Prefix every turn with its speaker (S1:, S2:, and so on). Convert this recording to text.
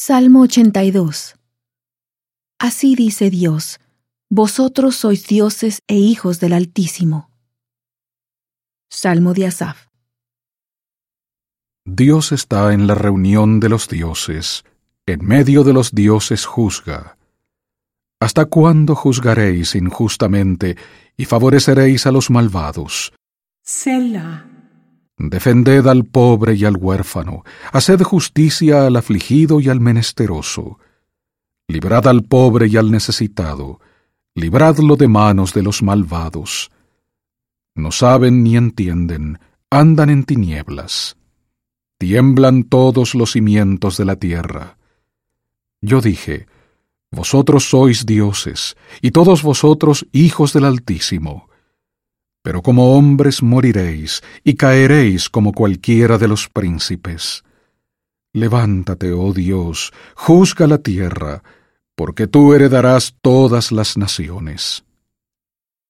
S1: Salmo 82. Así dice Dios: vosotros sois dioses e hijos del Altísimo. Salmo de Asaf.
S2: Dios está en la reunión de los dioses, en medio de los dioses juzga. ¿Hasta cuándo juzgaréis injustamente y favoreceréis a los malvados?
S3: Selah.
S2: Defended al pobre y al huérfano, haced justicia al afligido y al menesteroso. Librad al pobre y al necesitado, libradlo de manos de los malvados. No saben ni entienden, andan en tinieblas. Tiemblan todos los cimientos de la tierra. Yo dije: vosotros sois dioses, y todos vosotros hijos del Altísimo. Pero como hombres moriréis, y caeréis como cualquiera de los príncipes. Levántate, oh Dios, juzga la tierra, porque tú heredarás todas las naciones.